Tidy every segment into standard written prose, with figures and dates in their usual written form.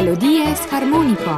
Melodije s harmoniko.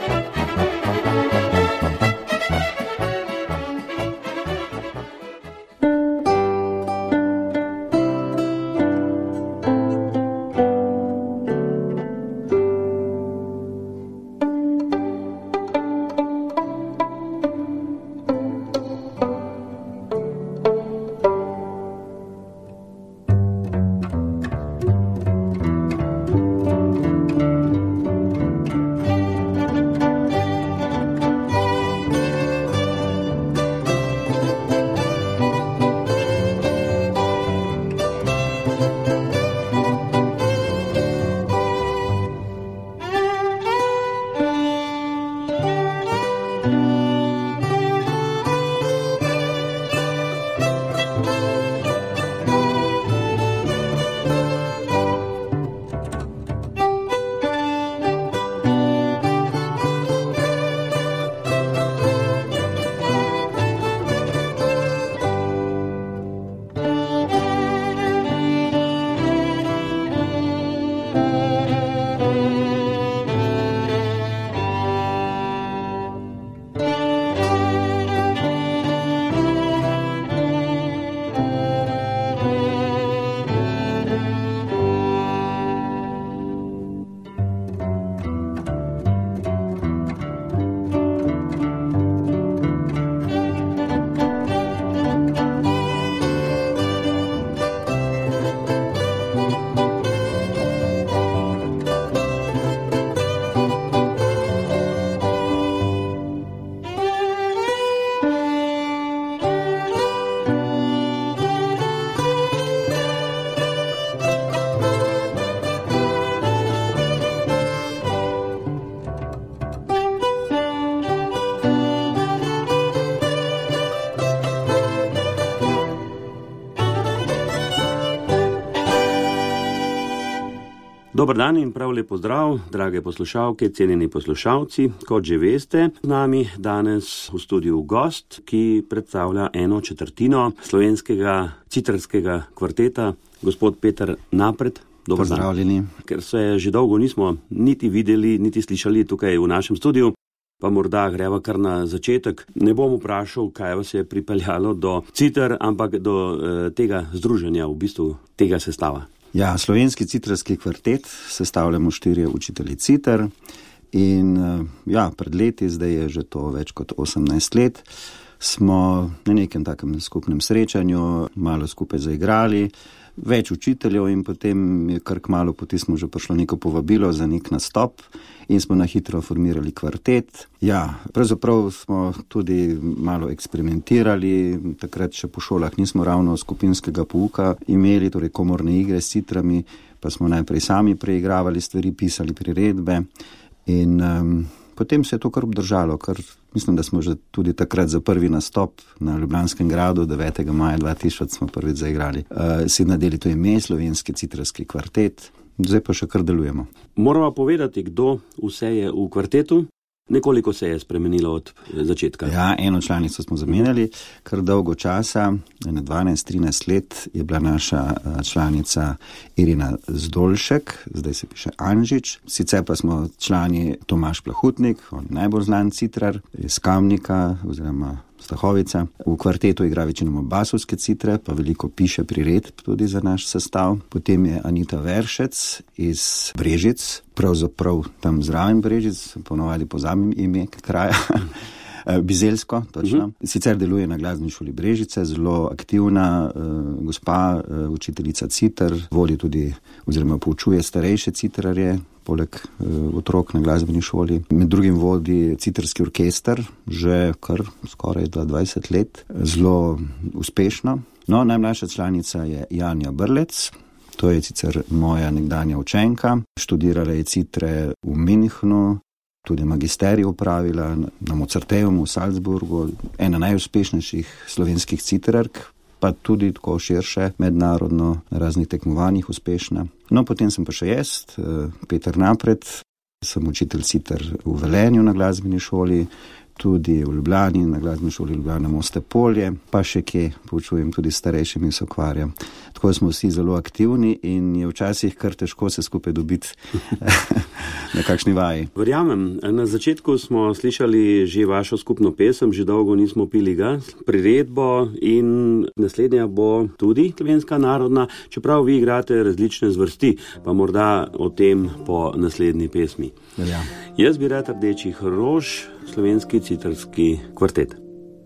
Dobar dan in prav lep pozdrav, drage poslušalke, cenjeni poslušalci. Kot že veste, z nami danes v studiu gost, ki predstavlja 1/4 slovenskega citrarskega kvarteta, gospod Peter Napret. Dobar Pozdravljeni. Dan. Ker se že dolgo nismo niti videli, niti slišali tukaj v našem studiu, pa morda greva kar na začetek. Ne bom vprašal, kaj vas je pripeljalo do citr, ampak do tega združenja, v bistvu tega sestava. Ja, slovenski citrarski kvartet sestavljamo 4 učitelji citr in pred leti, zdaj je že to več kot 18 let, smo na nekem takem skupnem srečanju malo skupaj zaigrali, več učiteljev in potem je kar kmalu poti smo že prišlo neko povabilo za nek nastop in smo na hitro formirali kvartet. Ja, pravzaprav smo tudi malo eksperimentirali, takrat še po šolah nismo ravno skupinskega pouka imeli, torej komorne igre s citrami, pa smo najprej sami preigravali stvari, pisali priredbe in potem se je to kar obdržalo, kar mislim, da smo že tudi takrat za prvi nastop na Ljubljanskem gradu 9. maja 2000 smo prvič zaigrali. Si nadeli to ime, slovenski citrarski kvartet, zdaj pa še kar delujemo. Moramo povedati, kdo vse je v kvartetu. Nekoliko se je spremenilo od začetka. Ja, 1 članico smo zamenjali, kar dolgo časa, 12-13 let je bila naša članica Irina Zdolšek, zdaj se piše Anžič. Sicer pa smo člani Tomaž Plahutnik, on je najbolj znan citrar, iz Kamnika oziroma Stahovica. V kvartetu igra večinoma basovske citre, pa veliko piše priredb tudi za naš sestav. Potem je Anita Veršec iz Brežic, pravzaprav tam zraven Brežic, ponovadi pozabim ime kraja, Bizeljsko, točno. Sicer deluje na Glasbeni šoli Brežice, zelo aktivna gospa, učiteljica citr, vodi tudi oziroma poučuje starejše citrarje, poleg otrok na glasbeni šoli. Med drugim vodi citrarski orkester, že kar skoraj 20 let, zelo uspešno. No, najmlajša članica je Janja Brlec, to je sicer moja nekdanja učenka, študirala je citre v Münchnu, tudi magisterij opravila na Mozarteum v Salzburgu, ena najuspešnejših slovenskih citrark, pa tudi tako širše mednarodno na raznih tekmovanjih uspešna. No, potem sem pa še jaz, Peter Napret, sem učitelj citr v Velenju na glasbeni šoli, tudi v Ljubljani, na glasbeni šoli Ljubljana Moste Polje, pa še kje poučujem, tudi starejšimi se ukvarjam. Tako smo vsi zelo aktivni in je včasih kar težko se skupaj dobiti na kakšni vaji. Verjamem, na začetku smo slišali že vašo skupno pesem, že dolgo nismo pili ga, priredbo in naslednja bo tudi slovenska narodna, čeprav vi igrate različne zvrsti, pa morda o tem po naslednji pesmi. Ja. Jaz bi rad Rdečih rož, slovenski citrski kvartet.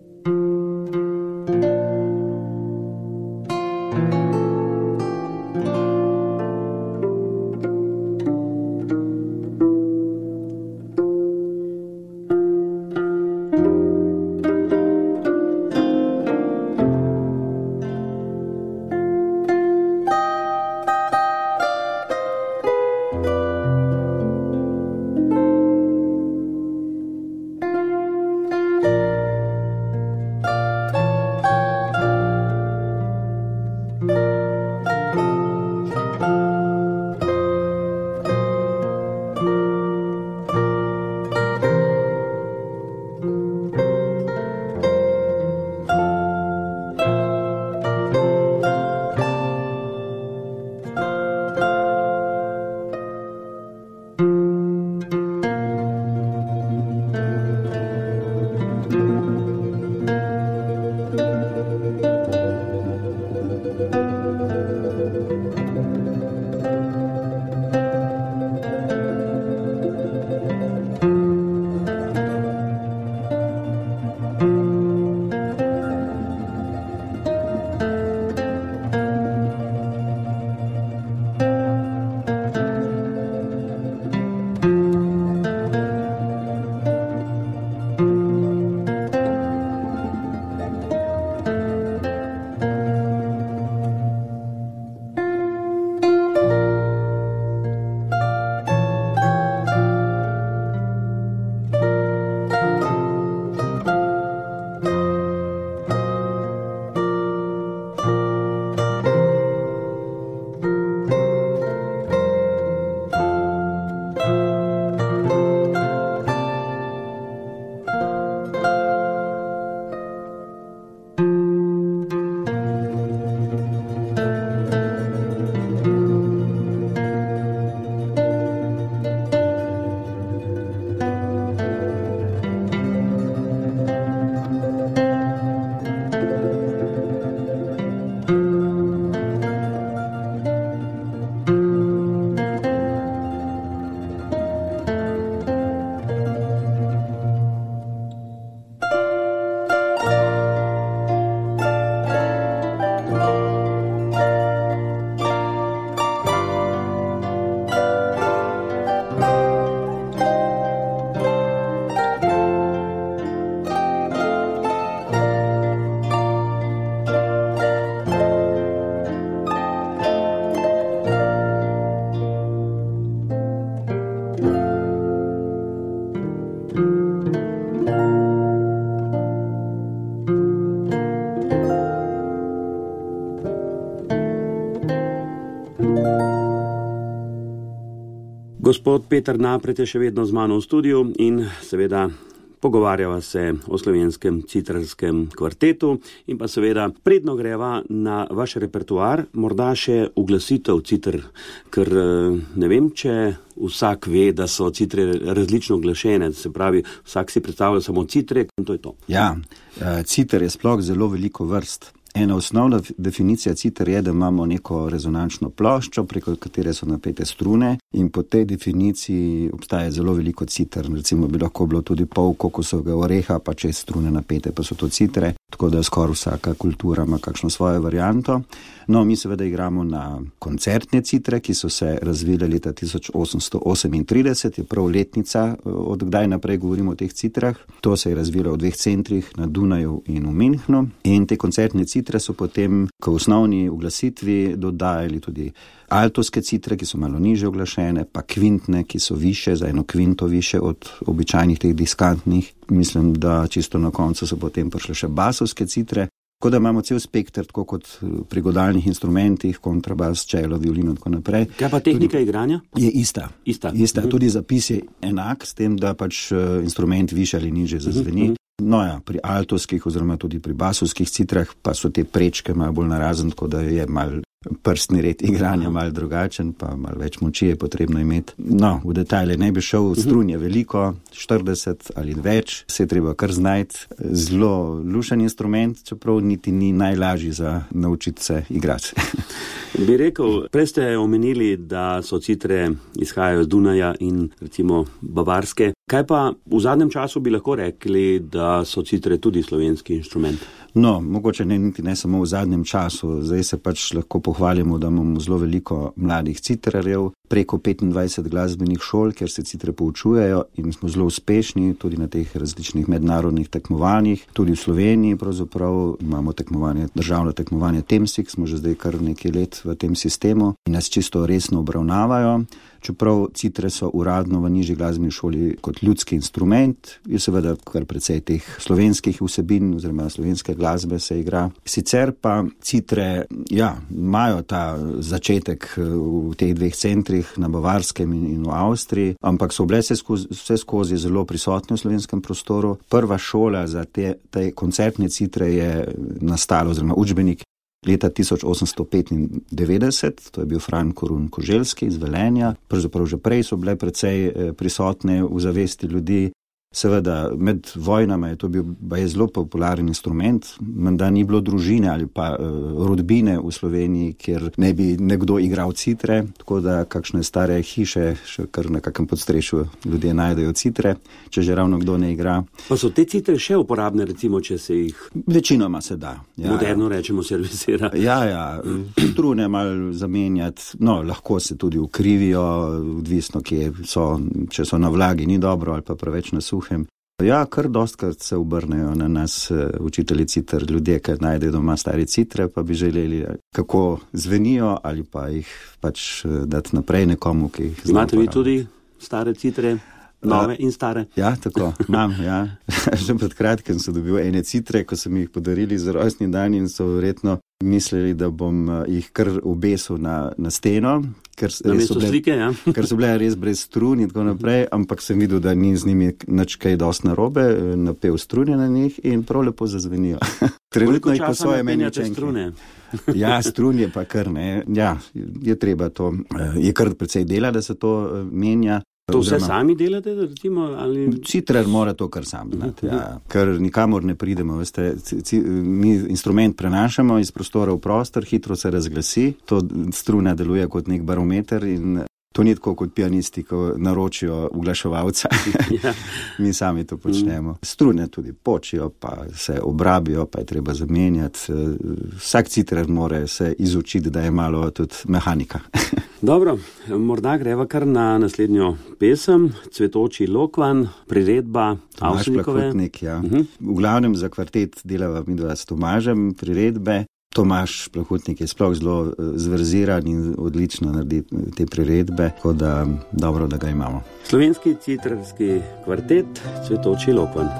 Gospod Peter Napret je še vedno z mano v studiu in seveda pogovarjava se o slovenskem citrskem kvartetu in pa seveda predno greva na vaš repertoar, morda še uglasitev citr, ker ne vem, če vsak ve, da so citre različno uglašene, se pravi, vsak si predstavlja samo citre in to je to. Ja, citr je sploh zelo veliko vrst. Ena osnovna definicija citer je, da imamo neko rezonančno ploščo, preko katere so napete strune in po tej definiciji obstaja zelo veliko citer. Recimo bi lahko bilo tudi pol kokosovega oreha, pa čez strune napete, pa so to citre, tako da skoraj vsaka kultura ima kakšno svojo varianto. No, mi seveda igramo na koncertne citre, ki so se razvile leta 1838, je prav letnica, od kdaj naprej govorimo o teh citrah. To se je razvilo v 2 centrih, na Dunaju in v Münchnu. In te koncertne citre so potem k osnovni uglasitvi dodajali tudi altovske citre, ki so malo niže uglašene, pa kvintne, ki so više, za eno kvinto više od običajnih teh diskantnih. Mislim, da čisto na koncu so potem prišle še basovske citre. Tako da imamo cel spektr, tako kot pri godalnih instrumentih, kontrabas, čelo, violino in tako naprej. Kaj pa tehnika igranja? Je ista. Tudi zapis je enak, s tem, da pač instrument više ali nižje zazveni. No ja, pri altovskih oziroma tudi pri basovskih citrah pa so te prečke malo bolj narazen, tako da je malo prstni red igranja malo drugačen, pa malo več moči je potrebno imeti. No, v detajle ne bi šel, strun je veliko, 40 ali več, se je treba kar znajti. Zelo lušen instrument, čeprav niti ni najlažji za naučiti se igrati. Bi rekel, prej ste omenili, da so citre izhajajo z Dunaja in recimo Bavarske. Kaj pa v zadnjem času bi lahko rekli, da so citre tudi slovenski inštrument? No, mogoče ne samo v zadnjem času. Zdaj se pač lahko pohvalimo, da imamo zelo veliko mladih citrarjev, preko 25 glasbenih šol, kjer se citre poučujejo in smo zelo uspešni tudi na teh različnih mednarodnih tekmovanjih. Tudi v Sloveniji pravzaprav imamo državno tekmovanje Temsik, smo že zdaj kar nekaj let v tem sistemu in nas čisto resno obravnavajo. Čeprav citre so uradno v nižji glasbeni šoli kot ljudski instrument, je seveda kar precej teh slovenskih vsebin oziroma slovenske glasbe se igra. Sicer pa citre, imajo ta začetek v teh dveh centrih na Bavarskem in v Avstriji, ampak so bile vse skozi zelo prisotne v slovenskem prostoru. Prva šola za te koncertne citre je nastala oziroma učbenik leta 1895, to je bil Fran Korun Koželjski iz Velenja. Pravzaprav že prej so bile precej prisotne v zavesti ljudi. Seveda, med vojnama je to bil zelo popularen instrument, menda ni bilo družine ali pa rodbine v Sloveniji, kjer ne bi nekdo igral citre, tako da kakšne stare hiše, še kar na kakem podstrešju ljudje najdejo citre, če že ravno kdo ne igra. Pa so te citre še uporabne, recimo, če se jih... Večinoma se da. Moderno rečemo servisira. Strune malo zamenjati, lahko se tudi ukrivijo, odvisno kje so, če so na vlagi, ni dobro, ali pa preveč na suhem. Kar dostkrat se obrnejo na nas učitelji citer, ljudje, ki najdejo doma stare citre, pa bi želeli, kako zvenijo ali pa jih pač dati naprej nekomu, ki jih zna. Imate vi tudi stare citre, nove in stare? Ja, tako, imam, Že pred kratkim sem dobil ene citre, ko so mi jih podarili za rojstni dan in so verjetno mislili, da bom jih kar obesil na steno, ker so bile res brez strun in tako naprej, ampak sem videl, da ni z njimi nič kaj dosti narobe, napel strune na njih in prav lepo zazvenijo. Koliko časa napenjate strune? Strun je pa kar, ne. Je treba to, je kar precej dela, da se to menja. To vse sami delate, recimo? Ali... Citrar mora to kar sam znati, ker nikamor ne pridemo. Veste, mi instrument prenašamo iz prostora v prostor, hitro se razglasi, to struna deluje kot nek barometer in to ni tako kot pianisti, ko naročijo uglaševalca. Mi sami to počnemo. Strune tudi počijo, pa se obrabijo, pa je treba zamenjati. Vsak citrar mora se izučiti, da je malo tudi mehanika. Dobro, morda greva kar na naslednjo pesem, Cvetoči lokvan, priredba Avsenikove. Tomaž Plahotnik, V glavnem za kvartet delava midva s Tomažem priredbe. Tomaž Plahotnik je sploh zelo zverziran in odlično naredi te priredbe, tako da dobro, da ga imamo. Slovenski citrarski kvartet, Cvetoči lokvan.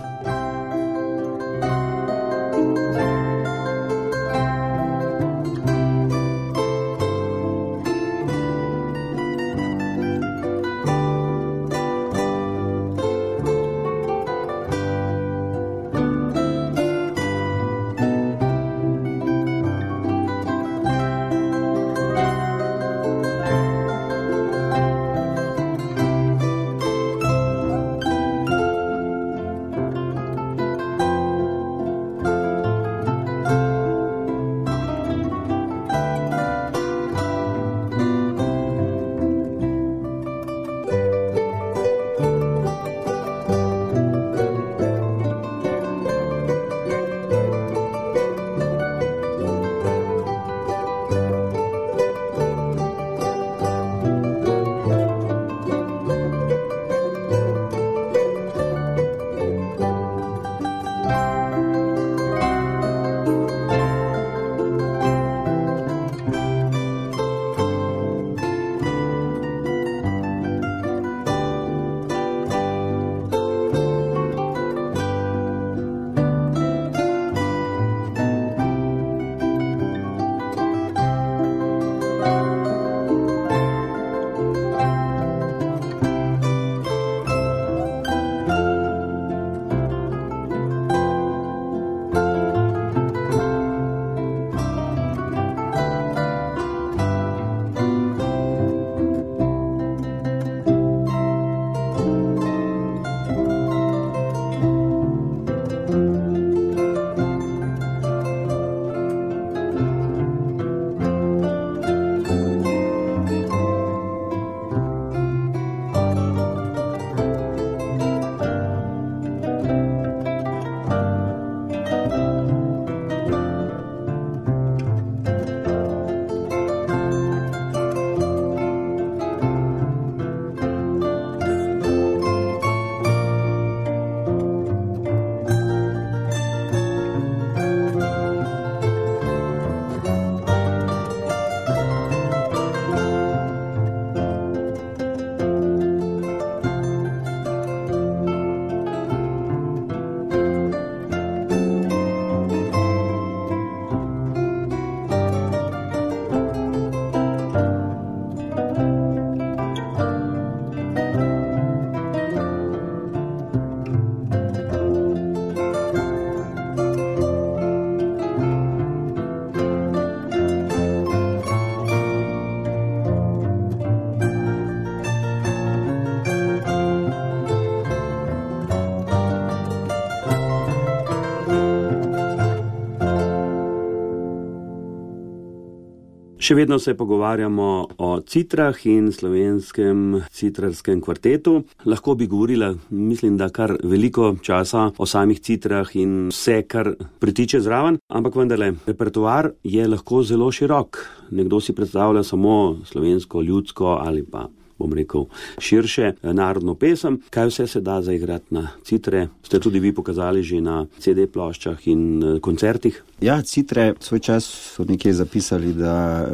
Še vedno se pogovarjamo o citrah in slovenskem citrarskem kvartetu. Lahko bi govorila, mislim, da kar veliko časa o samih citrah in vse, kar pritiče zraven, ampak vendarle, repertoar je lahko zelo širok. Nekdo si predstavlja samo slovensko, ljudsko ali pa, bom rekel, širše narodno pesem. Kaj vse se da zaigrati na citre? Ste tudi vi pokazali že na CD ploščah in koncertih? Ja, citre svoj čas so nekje zapisali, da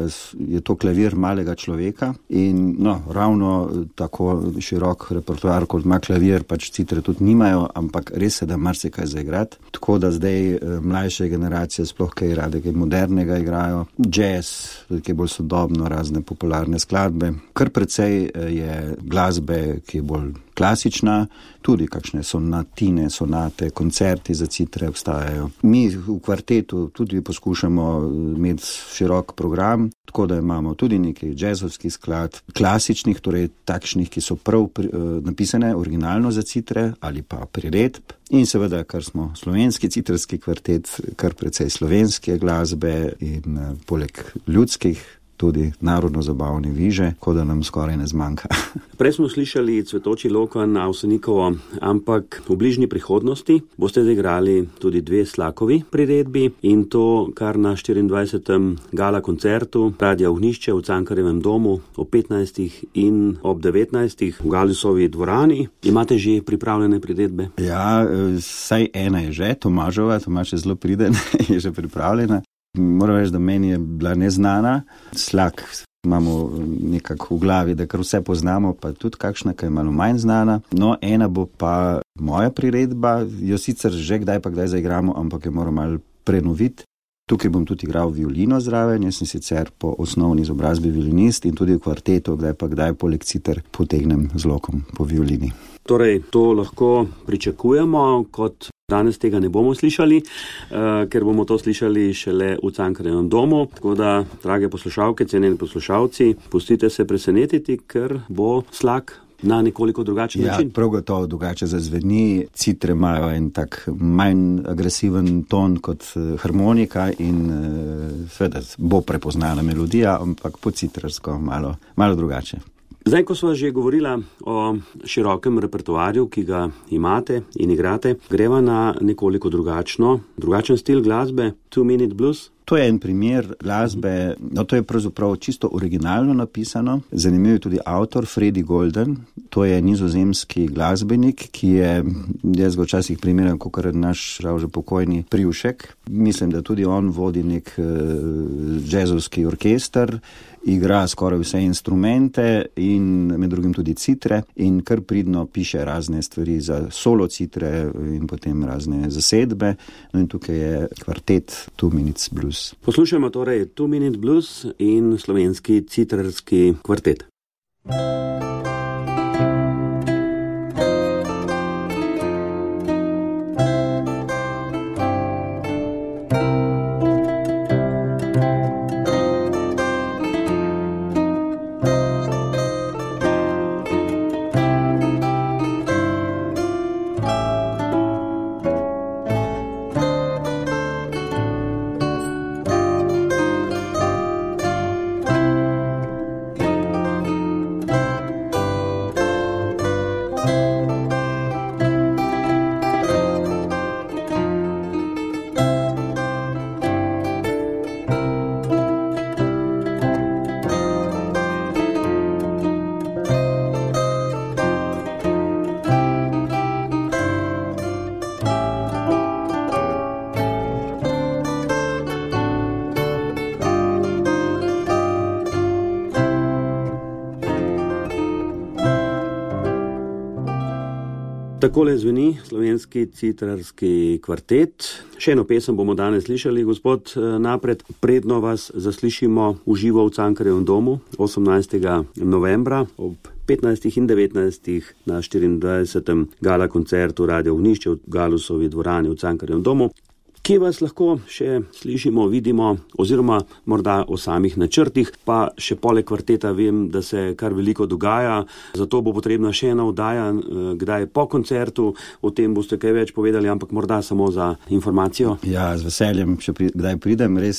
je to klavir malega človeka in ravno tako širok repertoar, kot ima klavir, pač citre tudi nimajo, ampak res se da marsikaj zaigrati. Tako da zdaj mlajše generacije sploh kaj rade, kaj modernega igrajo. Jazz, ki je bolj sodobno, razne popularne skladbe. Kar precej je glasbe, ki je bolj klasična, tudi kakšne sonatine, sonate, koncerti za citre obstajajo. Mi v kvartetu tudi poskušamo imeti širok program, tako da imamo tudi nekaj jazzovskih sklad, klasičnih, torej takšnih, ki so prav napisane originalno za citre ali pa priredb. In seveda, kar smo slovenski citrarski kvartet, kar precej slovenske glasbe in poleg ljudskih tudi narodno-zabavne viže, kot da nam skoraj ne zmanjka. Prej smo slišali Cvetoči lokan Avsenikovo, ampak v bližnji prihodnosti boste zaigrali tudi 2 Slakovi priredbi in to kar na 24. gala koncertu Radia Ognjišče v Cankarjevem domu ob 15. in ob 19. v Galusovi dvorani. Imate že pripravljene priredbe? Ja, saj ena je že, Tomažova, Tomaž je zelo priden, je že pripravljena. Moram reči, da meni je bila neznana. Slak imamo nekako v glavi, da kar vse poznamo, pa tudi kakšna, ki je malo manj znana. No, ena bo pa moja priredba, jo sicer že kdaj pa kdaj zaigramo, ampak jo moram malo prenoviti. Tukaj bom tudi igral violino zraven, jaz sem sicer po osnovni izobrazbi violinist in tudi v kvartetu, kdaj pa kdaj poleg citer potegnem z lokom po violini. Torej, to lahko pričakujemo, kot danes tega ne bomo slišali, ker bomo to slišali šele v Cankarjevem domu. Tako da, drage poslušalke, cenjeni poslušalci, pustite se presenetiti, ker bo Slak na nekoliko drugačen način. Ja, prav gotovo drugače zazveni. Citre imajo en tak manj agresiven ton kot harmonika in seveda bo prepoznana melodija, ampak po citrarsko malo drugače. Zdaj, ko sva že govorila o širokem repertoarju, ki ga imate in igrate, greva na nekoliko drugačen stil glasbe, 2-minute blues. To je en primer glasbe, to je pravzaprav čisto originalno napisano. Zanimiv je tudi avtor Freddy Golden, to je nizozemski glasbenik, ki je, jaz ga včasih primerjam, kakor naš žal že pokojni Privšek. Mislim, da tudi on vodi nek jazzovski orkester, igra skoraj vse instrumente in med drugim tudi citre in kar pridno piše razne stvari za solo citre in potem razne zasedbe. No in tukaj je kvartet 2 Minutes Blues. Poslušajmo torej 2 Minute Blues in slovenski citrarski kvartet. Takole zveni slovenski citrarski kvartet. Še eno pesem bomo danes slišali, gospod Napred. Predno vas zaslišimo v živo v Cankarjevem domu 18. novembra ob 15. in 19. na 24. gala koncertu Radio Ognjišče v Galusovi dvorani v Cankarjevem domu. Kje vas lahko še slišimo, vidimo, oziroma morda o samih načrtih, pa še poleg kvarteta vem, da se kar veliko dogaja, zato bo potrebna še ena oddaja, kdaj po koncertu, o tem boste kaj več povedali, ampak morda samo za informacijo. Ja, z veseljem, kdaj pridem, res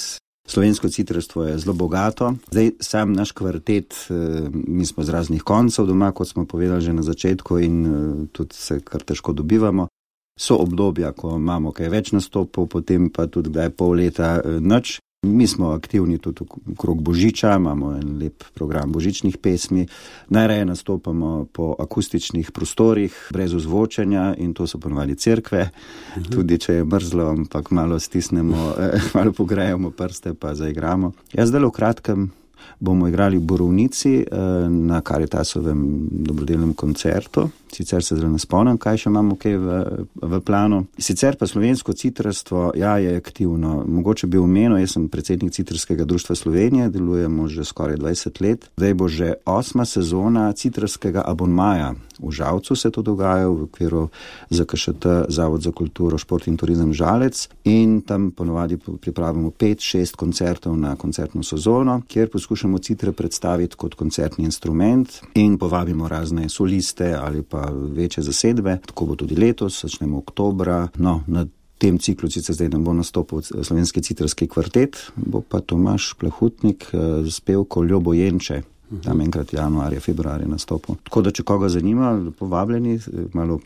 Slovensko citrarstvo je zelo bogato. Zdaj, sam naš kvartet, mi smo z raznih koncev doma, kot smo povedali že na začetku, in tudi se kar težko dobivamo. So obdobja, ko imamo kaj več nastopov, potem pa tudi kdaj pol leta nič. Mi smo aktivni tudi okrog Božiča, imamo en lep program božičnih pesmi. Najraje nastopamo po akustičnih prostorih, brez ozvočenja, in to so ponovadi cerkve. Tudi če je mrzlo, ampak malo stisnemo, malo pogrejemo prste pa zaigramo. Jaz zdaj v kratkem bomo igrali v Borovnici na Karitasovem dobrodelnem koncertu. Sicer se zelo ne spomnim, kaj še imamo v planu. Sicer pa slovensko citrarstvo, je aktivno. Mogoče bi omenil, jaz sem predsednik Citrarskega društva Slovenije, delujemo že skoraj 20 let. Zdaj bo že 8. sezona citrarskega abonmaja. V Žalcu se to dogaja v okviru ZKŠT, Zavod za kulturo, šport in turizem Žalec, in tam ponovadi pripravimo 5-6 koncertov na koncertno sezono, kjer poskušamo citre predstaviti kot koncertni instrument in povabimo razne soliste ali pa večje zasedbe. Tako bo tudi letos, začnemo oktobra. No, na tem ciklu sicer zdaj ne bo nastopil Slovenski citrarski kvartet, bo pa Tomaž Plahutnik s pevko Ljobo Jenče. Tam enkrat januarja, februarja nastopil. Tako da, če koga zanima, povabljeni, malo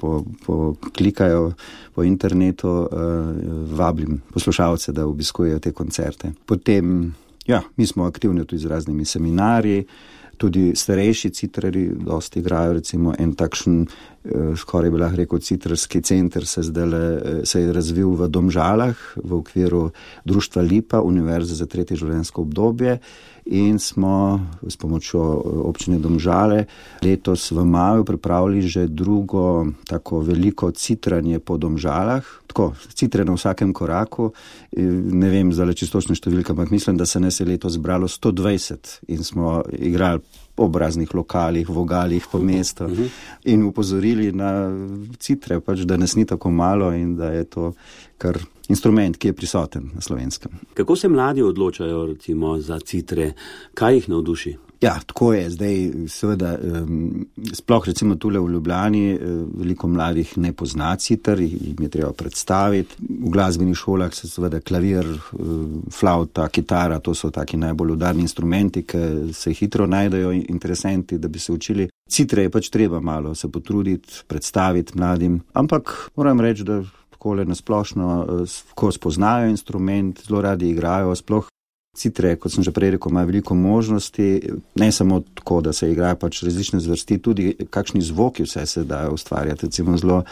klikajo po internetu, vabim poslušalce, da obiskujejo te koncerte. Potem, mi smo aktivni tudi z raznimi seminarji, tudi starejši citrari dosti igrajo, recimo en takšen, skoraj bi lahko rekel, citrarski center se je razvil v Domžalah v okviru Društva Lipa, Univerze za tretje življenjsko obdobje, in smo s pomočjo občine Domžale letos v maju pripravili že drugo tako veliko citranje po Domžalah. Tako, citre na vsakem koraku, ne vem zdaj čistočne številke, ampak mislim, da se nas je letos zbralo 120 in smo igrali ob raznih lokalih, vogalih po mestu in upozorili na citre, pač, da nas ni tako malo in da je to kar instrument, ki je prisoten na Slovenskem. Kako se mladi odločajo recimo za citre? Kaj jih navduši? Tako je. Zdaj, seveda, sploh recimo tule v Ljubljani veliko mladih ne pozna citer, jim je treba predstaviti. V glasbenih šolah se seveda klavir, flauta, kitara, to so taki najbolj udarni instrumenti, ki se hitro najdejo interesenti, da bi se učili. Citre je pač treba malo se potruditi, predstaviti mladim, ampak moram reči, da takole nasplošno, ko spoznajo instrument, zelo radi igrajo, sploh citre, kot sem že prej rekel, ima veliko možnosti, ne samo tako, da se igrajo pač različne zvrsti, tudi kakšni zvoki vse se dajo ustvarjati. Recimo zelo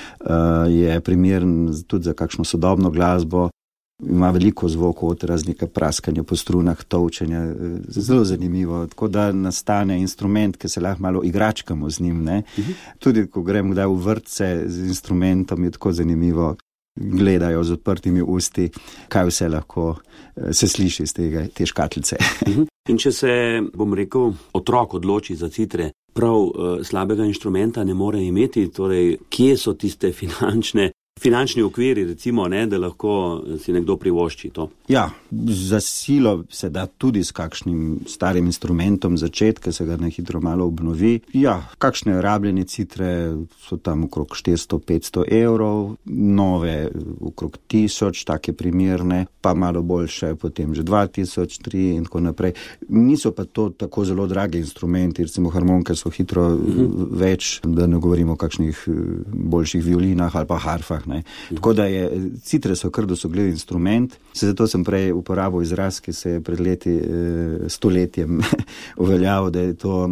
je primeren tudi za kakšno sodobno glasbo, ima veliko zvokov od raznika praskanja po strunah, tolčenja, zelo zanimivo, tako da nastane instrument, ki se lahko malo igračkamo z njim, ne. Tudi, ko gremo kdaj v vrtce z instrumentom, je tako zanimivo. Gledajo z odprtimi usti, kaj vse lahko se sliši iz te škatlice. In če se, bom rekel, otrok odloči za citre, prav slabega inštrumenta ne more imeti, torej kje so tiste finančni okviri, recimo, da lahko si nekdo privošči to? Za silo se da tudi s kakšnim starim instrumentom začeti, ker se ga na hitro malo obnovi. Kakšne rabljene citre so tam okrog 400-500 evrov, nove okrog 1000, take primerne, pa malo boljše, potem že 2000, 3 in tako naprej. Niso pa to tako zelo dragi instrumenti, recimo harmonike so hitro več, da ne govorimo o kakšnih boljših violinah ali pa harfah. Tako da citre so kar dosegljiv instrument, zato sem prej uporabil izraz, ki se je pred leti stoletjem uveljavil, da je to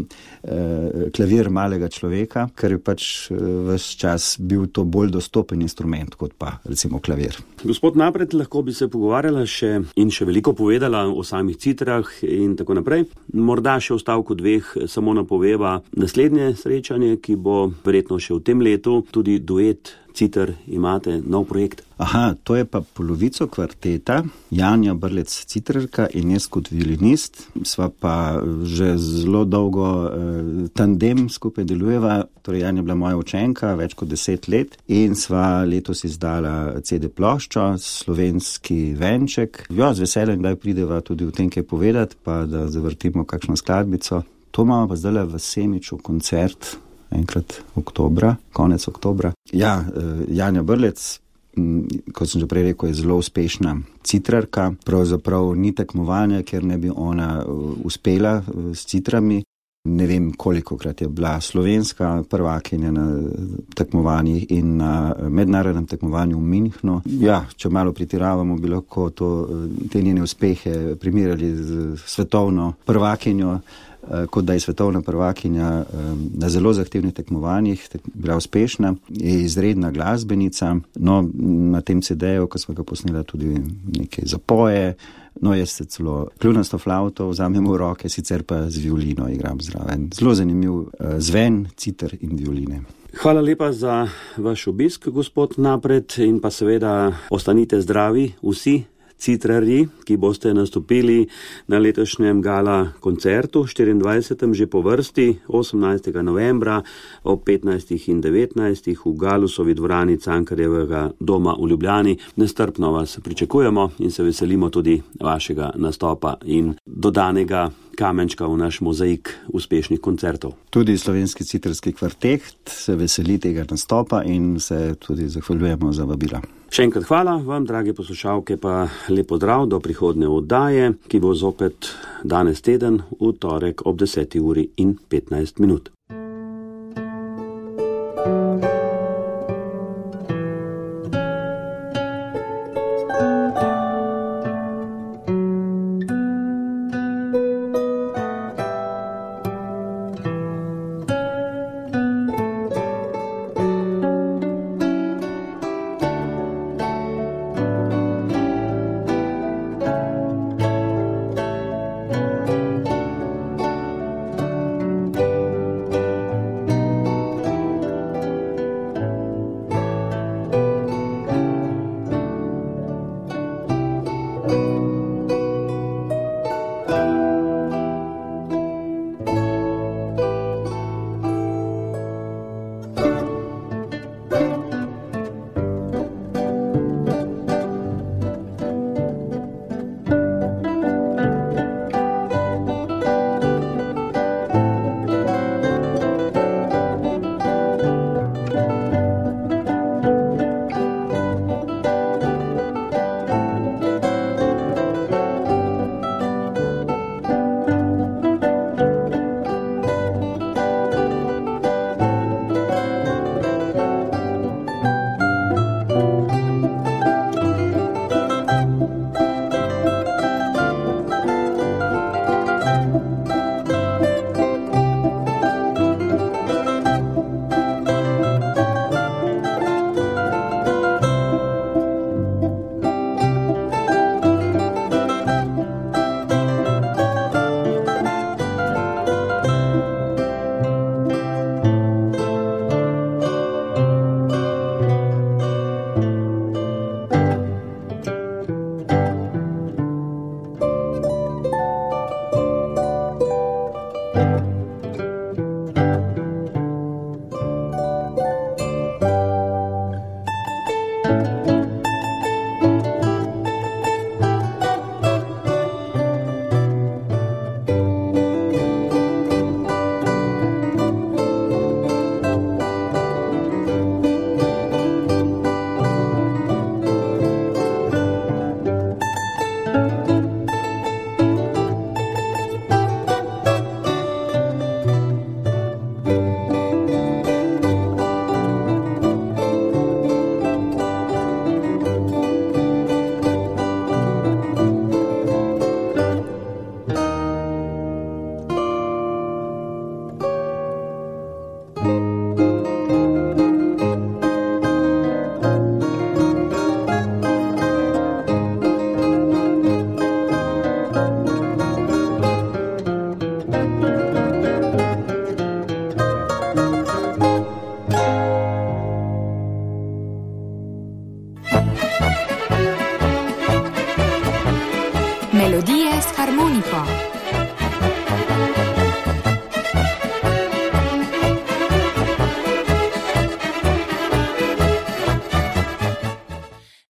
klavir malega človeka, ker je pač ves čas bil to bolj dostopen instrument kot pa recimo klavir. Gospod Napret, lahko bi se pogovarjala še veliko povedala o samih citrah in tako naprej. Morda še v stavku 2 samo napoveva naslednje srečanje, ki bo verjetno še v tem letu, tudi duet citer, imate nov projekt. To je pa polovico kvarteta, Janja Brlec citrarka in jaz kot violinist. Sva pa že zelo dolgo tandem skupaj delujeva, torej Janja je bila moja učenka več kot 10 let in sva letos izdala CD ploščo, slovenski venček. Z veseljem kdaj prideva tudi v tem kaj povedati, pa da zavrtimo kakšno skladbico. To imamo pa zdaj v Semiču koncert, enkrat konec oktobra. Janja Brlec, kot sem že prej rekel, je zelo uspešna citrarka. Pravzaprav ni tekmovanja, ker ne bi ona uspela s citrami. Ne vem, kolikokrat je bila slovenska prvakinja na tekmovanjih in na mednarodnem tekmovanju v Münchnu. Ja, če malo pretiravamo, bi lahko te njene uspehe primerjali z svetovno prvakinjo, kot da je svetovna prvakinja na zelo zahtevnih tekmovanjih, bila uspešna, je izredna glasbenica. No, na tem CD-ju, ko smo ga posnela, tudi nekaj zapoje. No, jaz se celo kljunasto flavto vzamem v roke, sicer pa z violino igram zraven. Zelo zanimiv zven, citer in violine. Hvala lepa za vaš obisk, gospod Napret, in pa seveda ostanite zdravi vsi citrarji, ki boste nastopili na letošnjem gala koncertu, 24. že po vrsti, 18. novembra ob 15. in 19. v Galusovi dvorani Cankarjevega doma v Ljubljani. Nestrpno vas pričakujemo in se veselimo tudi vašega nastopa in dodanega kamenčka v naš mozaik uspešnih koncertov. Tudi slovenski citrarski kvartet se veseli tega nastopa in se tudi zahvaljujemo za vabila. Še enkrat hvala vam, drage poslušalke, pa lep pozdrav do prihodnje oddaje, ki bo zopet danes teden v torek ob 10:15.